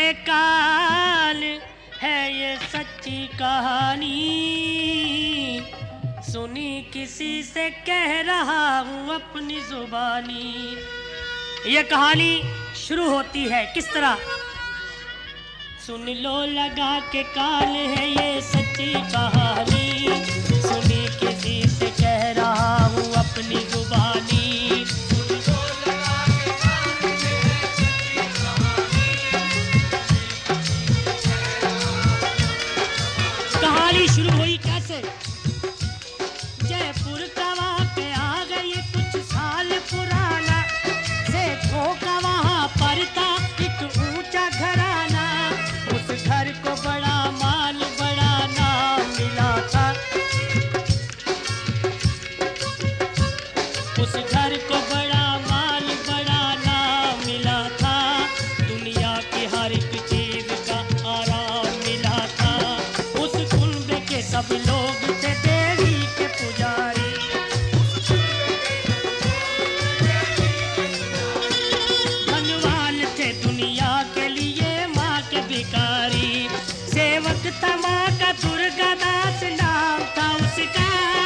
काल है ये सच्ची कहानी, सुनी किसी से कह रहा हूँ अपनी जुबानी। ये कहानी शुरू होती है किस तरह? सुन लो लगा के काल है ये सच्ची कहानी, सुनी किसी से कह रहा हूँ अपनी जुबानी। कहानी शुरू हुई कैसे? जयपुर का वाक़या आ गई कुछ साल पुराना, सेठों का वहाँ पर था एक ऊंचा घराना, उस घर को बड़ा मान बड़ा नाम मिला था, उस घर को बड़ा मान बड़ा नाम मिला था, दुनिया की हर एक चीज का आराम मिला था। उस कुंड के सब लोग थे देवी के पुजारी, धनवान थे दुनिया के लिए माँ के भिखारी, सेवक था माँ का दुर्गा दास नाम था उसका,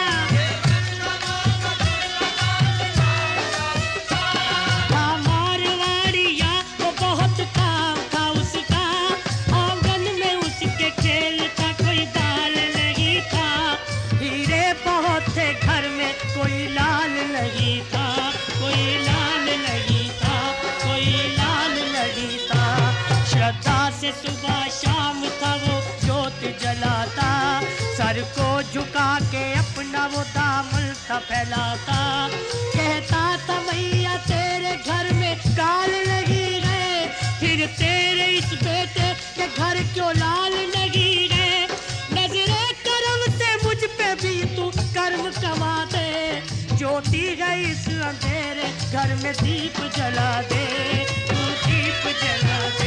था मारवाड़िया वो बहुत काम था उसका, आंगन में उसके खेल था कोई बाल नहीं था, हीरे बहुत थे घर में कोई लाल नहीं था, कोई लाल नहीं था, कोई लाल नहीं था। श्रद्धा से सुबह शाम था वो जोत जलाता, सर को झुका के अपना वो दामन था फैलाता, कहता था मैया तेरे घर में काल लगी गए, फिर तेरे इस बेटे के घर क्यों लाल लगी गए, नजरे करम से मुझ पे भी तू कर्म कमा दे, ज्योति गई इस अंधेरे घर में दीप जला दे, तू दीप जला दे।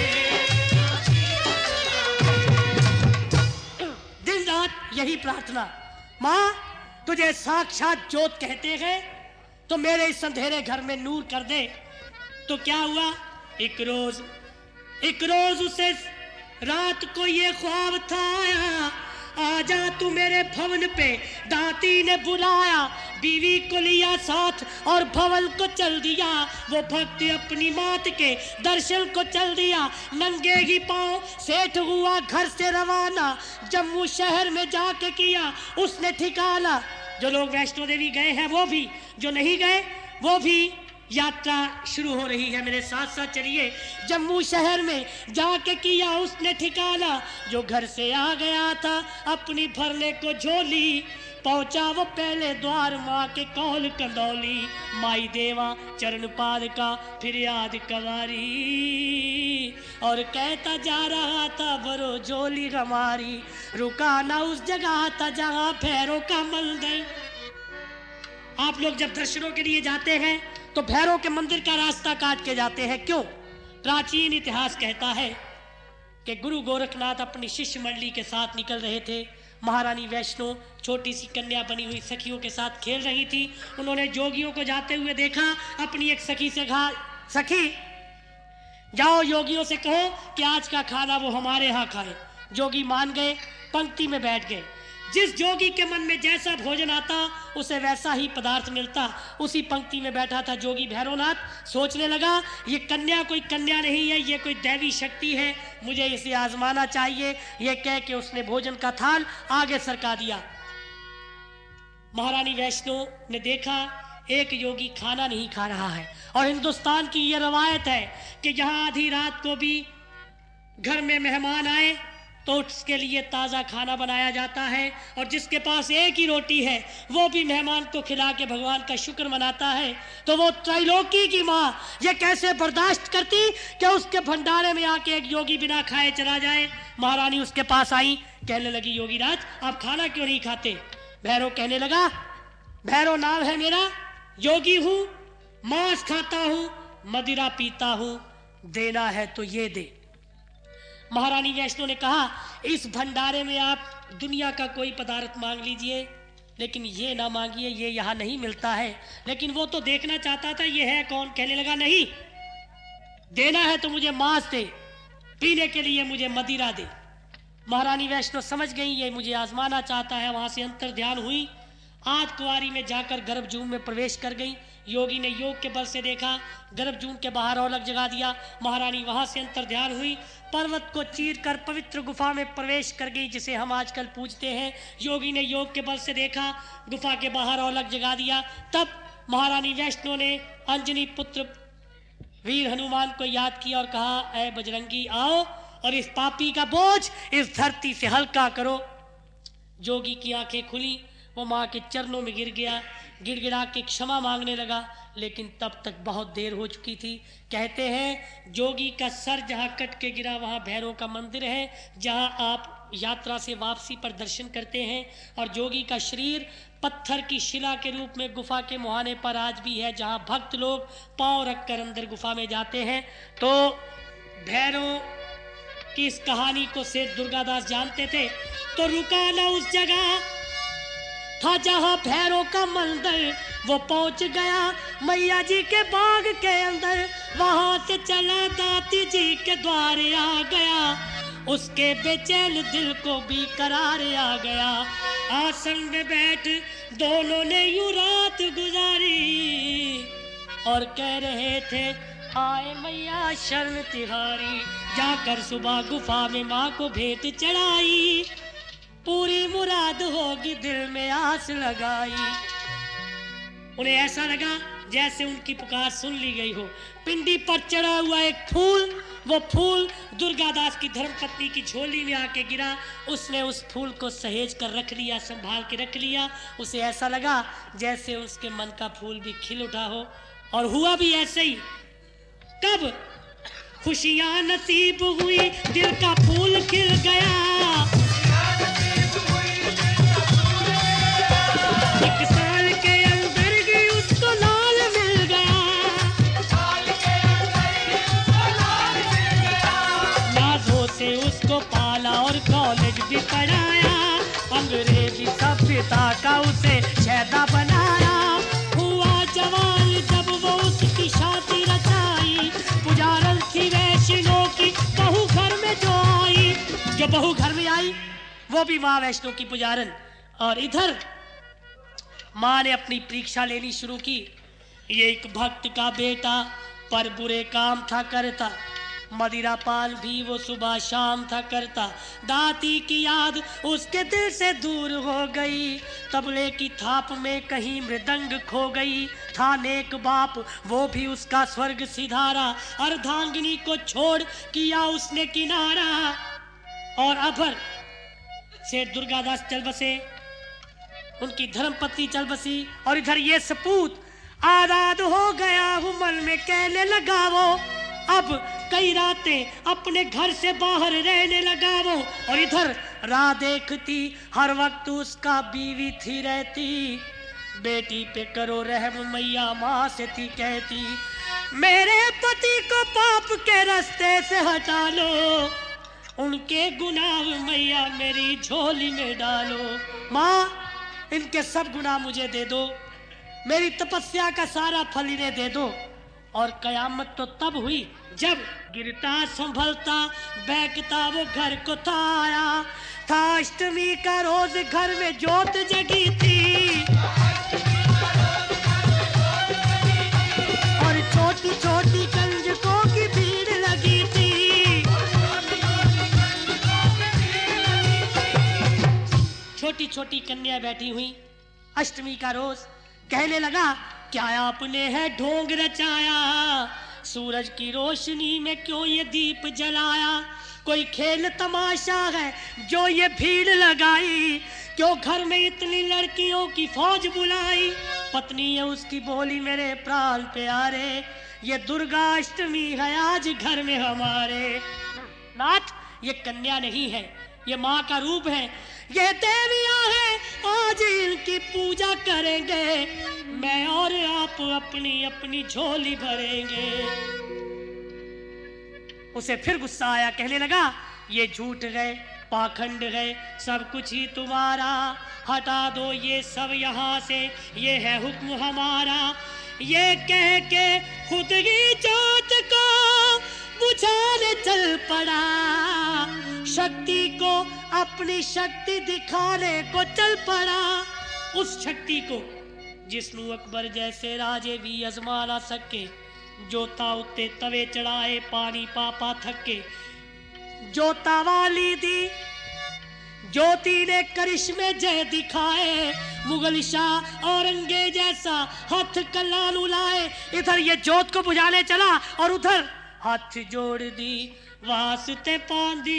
दिन रात यही प्रार्थना, माँ तुझे साक्षात ज्योत कहते हैं तो मेरे इस अंधेरे घर में नूर कर दे। तो क्या हुआ? एक रोज उसे रात को ये ख्वाब था आया, आजा तू मेरे भवन पे, दाती ने बुलाया, बीवी को लिया साथ और भवन को चल दिया, वो भक्त अपनी मात के दर्शन को चल दिया, नंगे ही पांव सेठ हुआ घर से रवाना, जम्मू शहर में जाके किया उसने ठिकाना। जो लोग वैष्णो देवी गए हैं वो भी, जो नहीं गए वो भी, यात्रा शुरू हो रही है, मेरे साथ साथ चलिए। जम्मू शहर में जाके किया उसने ठिकाना, जो घर से आ गया था अपनी भरने को झोली, पहुंचा वो पहले द्वार माँ के कौल कंदौली, माई देवा चरण पाद का फिर याद कवारी, और कहता जा रहा था भरो झोली हमारी, रुका ना उस जगह था जहाँ भैरव का मंदिर। आप लोग जब दर्शनों के लिए जाते हैं तो भैरव के मंदिर का रास्ता काट के जाते हैं, क्यों? प्राचीन इतिहास कहता है कि गुरु गोरखनाथ अपनी शिष्य मंडली के साथ निकल रहे थे, महारानी वैष्णो छोटी सी कन्या बनी हुई सखियों के साथ खेल रही थी, उन्होंने जोगियों को जाते हुए देखा, अपनी एक सखी से कहा, सखी जाओ योगियों से कहो कि आज का खाना वो हमारे यहाँ खाए। जोगी मान गए, पंक्ति में बैठ गए, जिस जोगी के मन में जैसा भोजन आता उसे वैसा ही पदार्थ मिलता, उसी पंक्ति में बैठा था जोगी भैरवनाथ। सोचने लगा ये कन्या कोई कन्या नहीं है, ये कोई दैवी शक्ति है, मुझे इसे आजमाना चाहिए, ये कह के उसने भोजन का थाल आगे सरका दिया। महारानी वैष्णो ने देखा एक योगी खाना नहीं खा रहा है, और हिंदुस्तान की ये रवायत है कि जहां आधी रात को भी घर में मेहमान आए तो उसके लिए ताज़ा खाना बनाया जाता है, और जिसके पास एक ही रोटी है वो भी मेहमान को खिला के भगवान का शुक्र मनाता है। तो वो त्रैलोकी की माँ ये कैसे बर्दाश्त करती कि उसके भंडारे में आके एक योगी बिना खाए चला जाए। महारानी उसके पास आई, कहने लगी योगीराज आप खाना क्यों नहीं खाते? भैरव कहने लगा भैरव नाम है मेरा, योगी हूँ, मांस खाता हूँ, मदिरा पीता हूँ, देना है तो ये दे। महारानी वैष्णो ने कहा इस भंडारे में आप दुनिया का कोई पदार्थ मांग लीजिए, लेकिन ये ना मांगिए, ये यहाँ नहीं मिलता है। लेकिन वो तो देखना चाहता था ये है कौन। कहने लगा नहीं, देना है तो मुझे मांस दे। पीने के लिए मुझे मदिरा दे। महारानी वैष्णो समझ गई ये मुझे आजमाना चाहता है। वहां से अंतर ध्यान हुई, आध कुंवारी में जाकर गर्भजून में प्रवेश कर गई। योगी ने योग के बल से देखा, गर्भजून के बाहर औलक जगा दिया। महारानी वहां से अंतर ध्यान हुई, पर्वत को चीर कर पवित्र गुफा में प्रवेश कर गई, जिसे हम आजकल पूजते हैं। योगी ने योग के बल से देखा, गुफा के बाहर औलक जगा दिया। तब महारानी वैष्णो ने अंजनी पुत्र वीर हनुमान को याद किया और कहा, ऐ बजरंगी आओ और इस पापी का बोझ इस धरती से हल्का करो। जोगी की आंखें खुली, वो माँ के चरणों में गिर गया, गिड़गिड़ा के क्षमा मांगने लगा, लेकिन तब तक बहुत देर हो चुकी थी। कहते हैं जोगी का सर जहाँ कट के गिरा वहाँ भैरव का मंदिर है, जहाँ आप यात्रा से वापसी पर दर्शन करते हैं। और जोगी का शरीर पत्थर की शिला के रूप में गुफा के मुहाने पर आज भी है, जहाँ भक्त लोग पांव रखकर अंदर गुफा में जाते हैं। तो भैरव की इस कहानी को सेठ दुर्गादास जानते थे, तो रुका ना उस जगह था जहाँ भैरव का मंदिर, वो पहुंच गया मैया जी के बाग के अंदर। वहां से चला दाती जी के द्वारे आ गया, उसके बेचैन दिल को भी करार आ गया। आसन में बैठ दोनों ने यूं रात गुजारी और कह रहे थे, आए मैया शरण तिहारी। जाकर सुबह गुफा में माँ को भेंट चढ़ाई, पूरी मुराद होगी दिल में आस लगाई। उन्हें ऐसा लगा जैसे उनकी पुकार सुन ली गई हो। पिंडी पर चढ़ा हुआ एक फूल, वो फूल दुर्गादास की धर्मपत्नी की झोली में आके गिरा। उसने उस फूल को सहेज कर रख लिया, संभाल के रख लिया। उसे ऐसा लगा जैसे उसके मन का फूल भी खिल उठा हो, और हुआ भी ऐसे ही। कब खुशियां नसीब हुई, दिल का फूल खिल गया। एक साल के अंदर ही उसको लाल मिल गया, नाजों से उसको पाला और कॉलेज भी पढ़ाया। अंग्रेजी सभ्यता का उसे शहदा बनाया। हुआ जवान जब वो उसकी शादी रचाई, पुजारन थी वैष्णो की बहू घर में जो आई। जो बहू घर में आई वो भी माँ वैष्णो की पुजारन। और इधर माँ ने अपनी परीक्षा लेनी शुरू की। ये एक भक्त का बेटा पर बुरे काम था करता, मदिरा पान भी वो सुबह शाम था करता। दाती की याद उसके दिल से दूर हो गई, तबले की थाप में कहीं मृदंग खो गई। था नेक बाप वो भी उसका स्वर्ग सिधारा, अर्धांगिनी को छोड़ किया उसने किनारा। और अभर सेठ दुर्गादास चल बसे, उनकी धर्मपत्नी चल बसी। और इधर ये सपूत आजाद हो गया हूँ मन में कहने लगा वो, अब कई रातें अपने घर से बाहर रहने लगा वो। और इधर राह देखती हर वक्त उसका बीवी थी रहती, बेटी पे करो रहम मैया माँ से थी कहती। मेरे पति को पाप के रास्ते से हटा लो, उनके गुनाह मैया मेरी झोली में डालो। माँ इनके सब गुनाह मुझे दे दो, मेरी तपस्या का सारा फल इन्हें दे दो। और कयामत तो तब हुई जब गिरता संभलता बैठता वो घर को था आया। था अष्टमी का रोज घर में जोत जगी थी, और छोटी छोटी कंजकों की भीड़ लगी थी। छोटी छोटी कन्या बैठी हुई, अष्टमी का रोज। कहने लगा, क्या आपने है ढोंग रचाया, सूरज की रोशनी में क्यों ये दीप जलाया। कोई खेल तमाशा है जो ये भीड़ लगाई, क्यों घर में इतनी लड़कियों की फौज बुलाई। पत्नी है उसकी बोली, मेरे प्राण प्यारे, ये दुर्गा अष्टमी है आज घर में हमारे। नाथ ये कन्या नहीं है, ये माँ का रूप है, ये देवियां हैं, आज इनकी पूजा करेंगे। मैं और आप अपनी अपनी झोली भरेंगे। उसे फिर गुस्सा आया, कहने लगा, ये झूठ गए, पाखंड है, सब कुछ ही तुम्हारा। हटा दो ये सब यहाँ से, ये है हुक्म हमारा। ये कह के खुद ही जोत को बुझाने चल पड़ा, शक्ति को अपनी शक्ति दिखाने को चल पड़ा। उस शक्ति को जिसनू अकबर जैसे राजे भी अजमा ना सके, जोता उत्ते तवे चढ़ाए पानी पापा थके। जोता वाली दी ज्योति ने करिश्मे जय दिखाए, मुगल शाह औरंगजेब जैसा हाथ कलानु लाए। इधर ये जोत को बुझाने चला और उधर हाथ जोड़ दी वास्ते पांदी,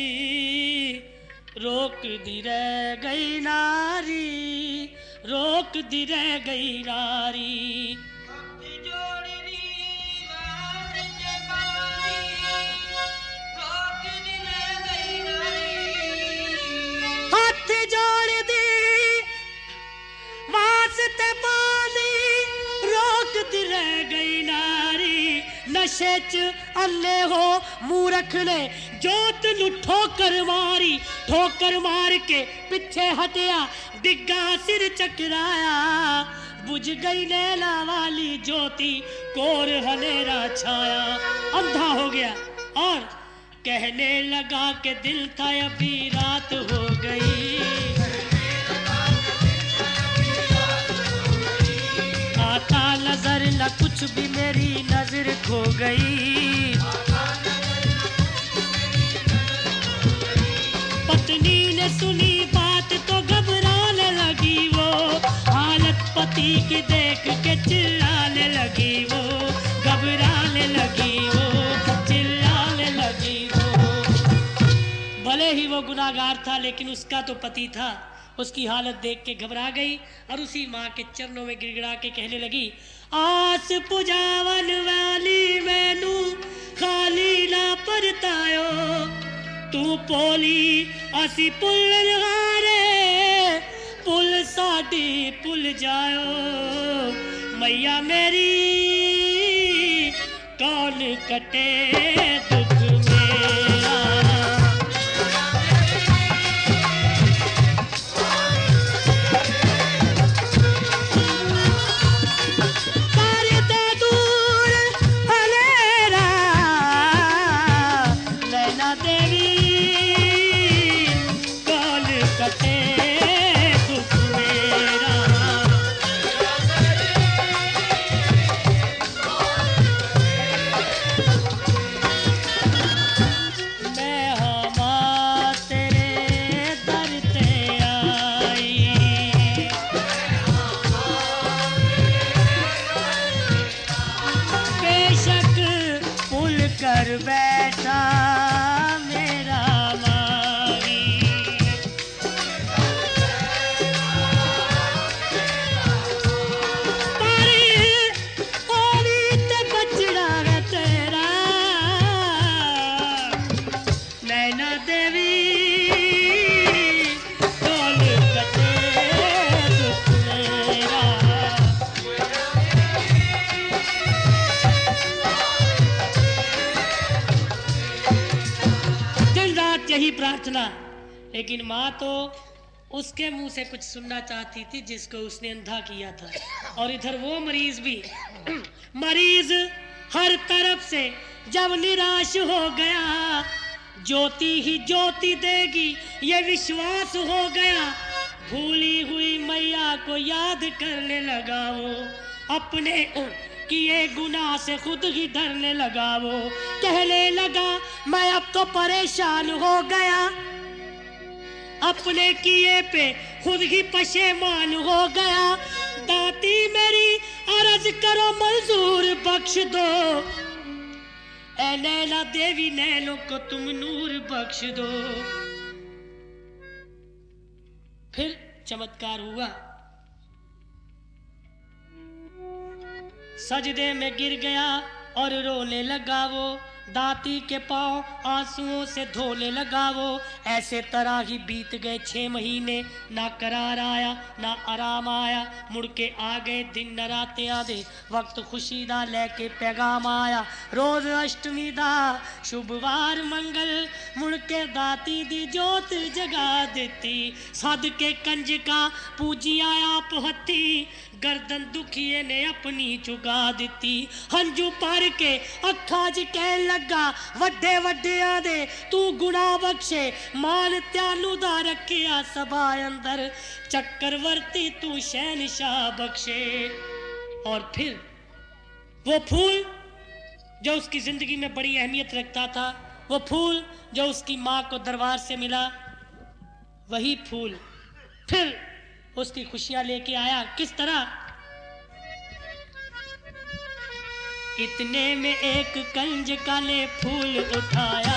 रोक दी रह गई नारी, रोक दी रह गई नारी। जोड़ दी वास्ते पानी, रोक दी रह गई नारी। नशे च अन्ने हो मूर्ख ने जोत नू ठोकर मारी, ठोकर मार के पीछे हटिया डिग्गा सिर चकराया। बुझ गई नैला वाली ज्योति, कोर हनेरा छाया। अंधा हो गया और कहने लगा कि दिल था अभी रात हो गई, आता नजर न कुछ भी मेरी नजर खो गई। पत्नी ने सुनी बात तो घबराने लगी वो, हालत पति की देख के चिल्लाने लगी वो, घबराने लगी वो, चिल्लाने लगी वो। भले ही वो गुनाहगार था लेकिन उसका तो पति था। उसकी हालत देख के घबरा गई और उसी माँ के चरणों में गिड़गिड़ा के कहने लगी, आस पुजावन वाली मैनू खाली ना परतायो, तू पोली असी पुल हारे, पुल साडी पुल जायो। मैया मेरी कौन कटे दुख मेरा, बैठा मेरा मारी। पारी ते बचड़ा है तेरा, नैना देवी डोल कटे दुख मेरा। यही प्रार्थना, लेकिन माँ तो उसके मुंह से कुछ सुनना चाहती थी जिसको उसने अंधा किया था। और इधर वो मरीज भी मरीज हर तरफ से जब निराश हो गया, ज्योति ही ज्योति देगी ये विश्वास हो गया। भूली हुई मैया को याद करने लगा वो, अपने किए गुनाह से खुद ही डरने लगा वो। कहने लगा मैं अब तो परेशान हो गया, अपने किए पे खुद ही पशेमान हो गया। दाती मेरी अर्ज करो मंजूर बख्श दो, ऐ नैना देवी नैनों को तुम नूर बख्श दो। फिर चमत्कार हुआ, सजदे में गिर गया और रोने लगा वो। दाती के पांव आंसुओं से धोने लगा वो। ऐसे तरह ही बीत गए 6 महीने, ना करार आया ना आराम आया। मुड़ के आ गए दिन नराते आदे, वक्त खुशी दा लेके पैगाम आया। रोज अष्टमी दा शुभवार मंगल, मुड़ के दाती दी जोत जगा देती। सद के कंजका पूजिया आप हत्ती, गर्दन दुखिए ने अपनी चुका दी। हंजू पर के अखा च कह लग लगा वड्डे वड्डिया दे तू गुना बख्शे मान त्यानू दा रखिया सभा अंदर चक्रवर्ती तू शहनशाह बख्शे। और फिर वो फूल जो उसकी जिंदगी में बड़ी अहमियत रखता था, वो फूल जो उसकी माँ को दरबार से मिला, वही फूल फिर उसकी खुशियां लेके आया। किस तरह? इतने में एक कंज का ने फूल उठाया,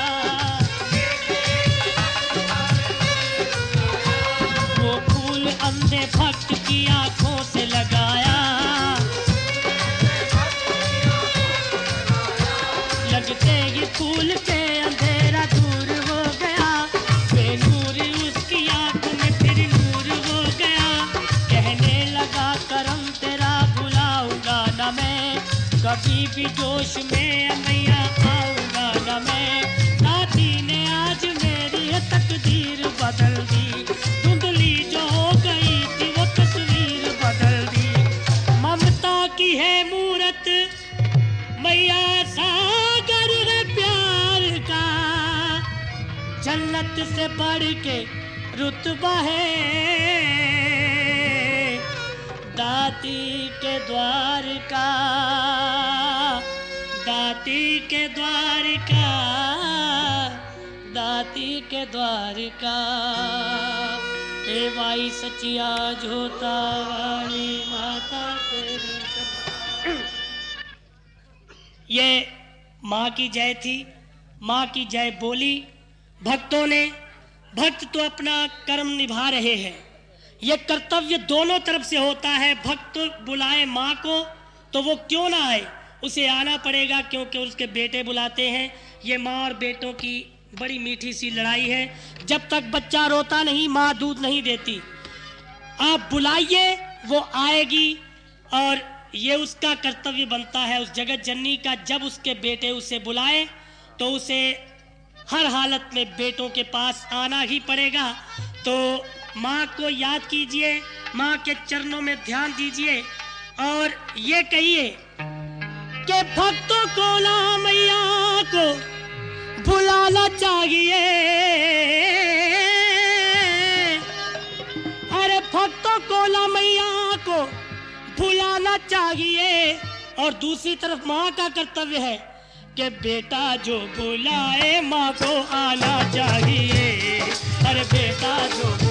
वो फूल अंधे भक्त की आंखों से लगाया। लगते ही फूल पे अंधेरा दूर हो गया, बेनूर उसकी आंख में फिर नूर हो गया। कहने लगा करम तेरा भुलाऊंगा ना मैं, कभी भी जोश में मैया आऊंगा ना मैं। दादी ने आज मेरी तकदीर बदल दी, धुंधली जो हो गई थी वो तस्वीर बदल दी। ममता की है मूरत मैया, सागर है प्यार का, जन्नत से बढ़ के रुतबा है। दाती के द्वार का, दाती के द्वार का, दाती के द्वार का। ए भाई सचिया जोता वाली माता तेरी। ये माँ की जय थी, माँ की जय बोली भक्तों ने। भक्त तो अपना कर्म निभा रहे हैं, ये कर्तव्य दोनों तरफ से होता है। भक्त बुलाए माँ को तो वो क्यों ना आए, उसे आना पड़ेगा क्योंकि उसके बेटे बुलाते हैं। ये माँ और बेटों की बड़ी मीठी सी लड़ाई है। जब तक बच्चा रोता नहीं माँ दूध नहीं देती। आप बुलाइए वो आएगी, और ये उसका कर्तव्य बनता है उस जगत जननी का। जब उसके बेटे उसे बुलाए तो उसे हर हालत में बेटों के पास आना ही पड़ेगा। तो माँ को याद कीजिए, माँ के चरणों में ध्यान दीजिए और ये कहिए कि भक्तों को ना मैया को बुलाना चाहिए। अरे भक्तों को ना मैया को बुलाना चाहिए। और दूसरी तरफ माँ का कर्तव्य है कि बेटा जो बुलाए माँ को आना चाहिए। अरे बेटा जो